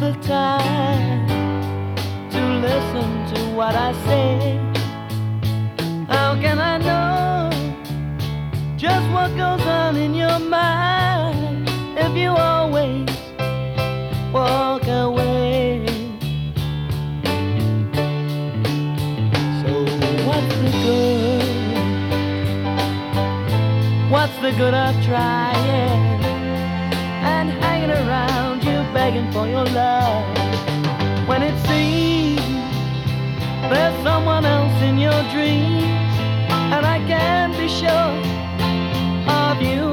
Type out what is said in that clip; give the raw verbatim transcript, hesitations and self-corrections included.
the time to listen to what I say? How can I know just what goes on in your mind if you always walk away? So what's the good? What's the good of trying and hanging around you begging for your love when it seems there's someone else in your dreams, and I can't be sure of you